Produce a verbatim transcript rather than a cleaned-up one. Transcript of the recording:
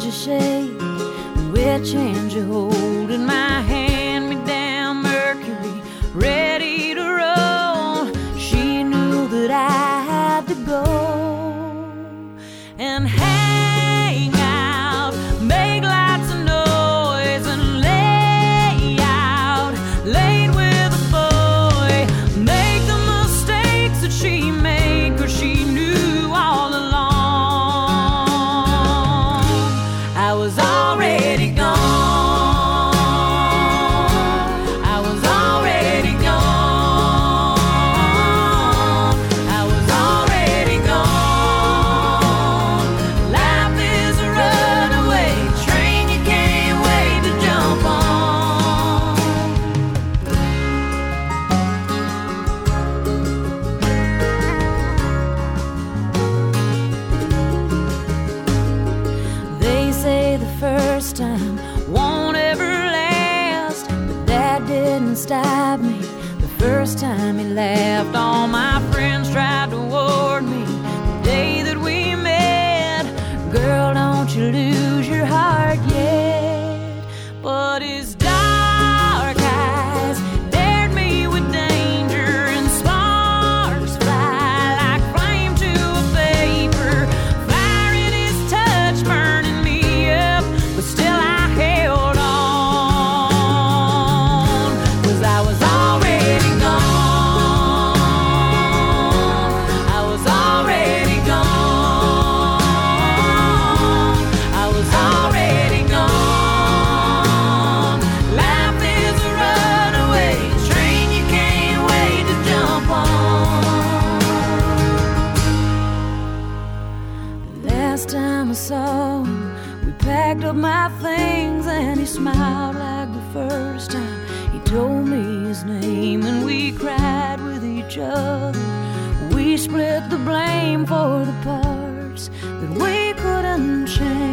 you shake? Which hand you hold in my hand? Me down Mercury, ready to roll. She knew that I had to go and hang out, make lots of noise, and lay out late with a boy. Make the mistakes that she made, 'cause she knew all along I was already gone. I was already gone. I was already gone. Life is a runaway train you can't wait to jump on. They say the first time won't ever last, but that didn't stop me. The first time he laughed, all my friends tried to warn me. The day that we met, girl, don't you lose your heart yet. But his dark eyes dared me with danger, and sparks fly like flame to a paper. Fire in his touch burning me up, but still I held on, 'cause I was already gone. I was already gone. I was already gone. Life is a runaway train you can't wait to jump on. Last time I saw him, we packed up my things, and he smiled like the first time. He told me his name, and we cried with each other. We split the blame for the parts that we couldn't change.